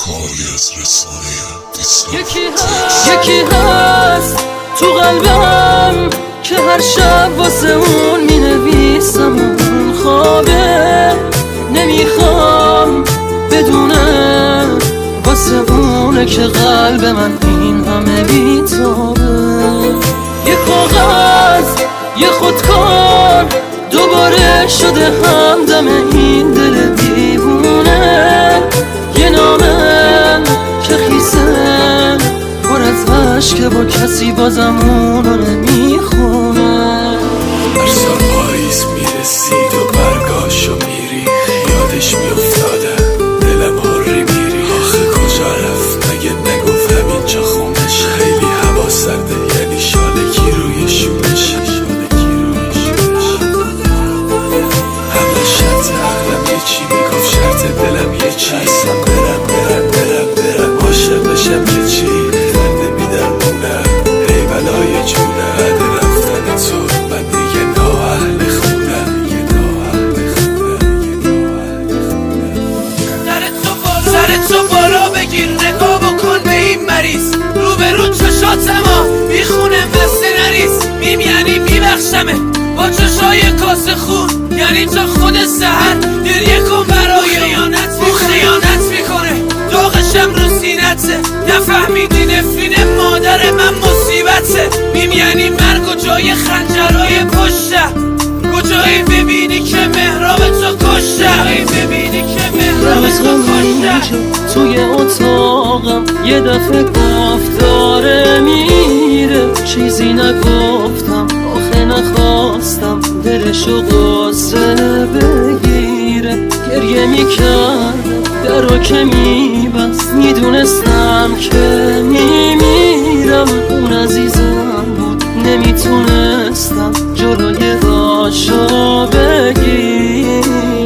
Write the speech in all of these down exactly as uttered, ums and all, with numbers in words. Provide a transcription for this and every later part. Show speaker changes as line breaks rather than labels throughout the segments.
کاری از رسانه دیسکو.
یکی هست یکی هست تو قلبم که هر شب واسه اون می نویسم اون خوابه، نمیخوام بدونه واسه اونه که قلب من این همه بیتابه. یه کاغذ یه خودکار دوباره شده همدم این دل دیوونه، یه نامه که خیسه پر از عشق با کسی بازم اونو نمیخونه.
هر سال پاییز میرسید و برگاشو میری یادش میافتاده دلم هاری میری آخه کجا رفت مگه نگفت همینجا خونش خیلی هوا سرده یعنی شالکی روی شونش همه شرط عقلم یه چی میگفت شرط دلم یه چی اصلا برم برم برم برم عاشق بشم یه چی من نمیدرمونم ای بلای جونه بعد رفتن تو من دیگه نااهل خونم دیگه نااهل خونم دیگه نااهل خونم
سر تو بالا بگیر نگاه بکن به این مریض رو به رو چشاتما میخونه مثل نریس میم یعنی میبخشمه با چشای کاسه خون یعنی تا خود سهر گریه کن برای خیانت او خیانت میکنه داغشم رو سینته نفهمیدی نفرین مادر من مصیبته میم یعنی مرگ و جای خنجرهای پشته کجایی ببینی که مهراب تو کشته ببینی که مهراب تو کشته.
توی اتاقم یه دفعه گفت داره میره چیزی نگفتم آخه نخواستم دلشو قصه بگیره گریه میکردم درو که میبست میدونستم که میمیرم اون عزیزم بود نمیتونستم جلوی راشو بگیرم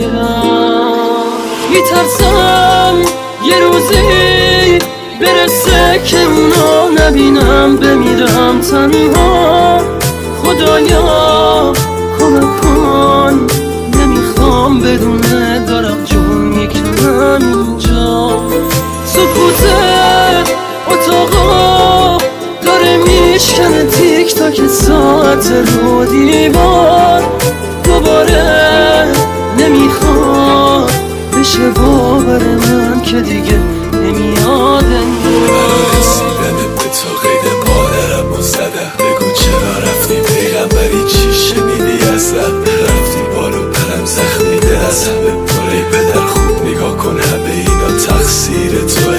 میترسم یه روزی برسه که اونا نبینم بمیرم تنها خدایا کمک کن نمیخوام بدونه دارم جون میکنم اینجا سکوت اتاقا داره میشکنه تیک تاک ساعت رو دیوار دوباره نمیخواد بشه باور من که دیگه نمیاد
برای رسیدن به تو قید مادرم و زده بگو چرا رفتی پیغمبری چی شنیدی ازم رفتی بالو پرم زخمی دل از همه پره پدر خوب نگاه کن همه اینا تقصیر توه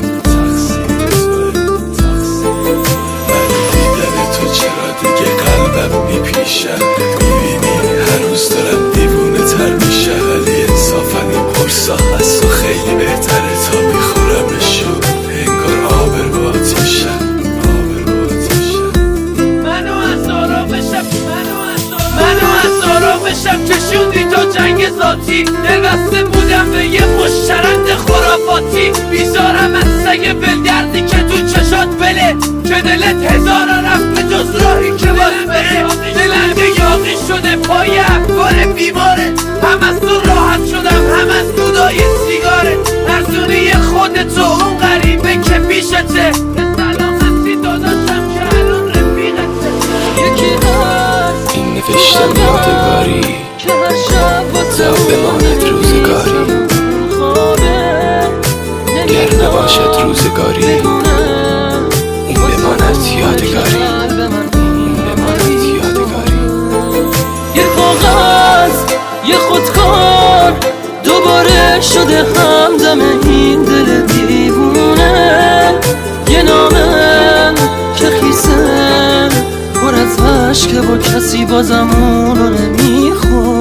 ولی دیدن تو چرا دیگه قلبم میپیشم میبینی هر روز دارم دیوونه تر میشه ولی انصافا این پرسا از تو خیلی بهتره تا میخورمشون انگار آبر با آتیشم آبر با آتیشم
منو از آرامشم منو از آرامشم کشوندی تا جنگ ذاتی دلبسته بودم به یه مشترند خرافاتی بیزارم از سگ بلگردی که تو چشات بله که دلت هزارا رفت به جز راهی که باز بره دلنگ یاقی شده پای افکار بیماره هم از تو راحت شدم هم از دودای سیگاره ارزونی خودتو اون غریبه که پیشته به سلامتی داداشم که الان رفیقته.
یکی هست
این نوشتم یادگاری تا بماند روزگاری گر نباشد روزگاری این بماند یادگاری این بماند یادگاری.
یه کاغذ یه خودکار دوباره شده همدم این دل دیوونه یه نامه که خیسه پر از عشق با کسی بازم اونو نمیخونه.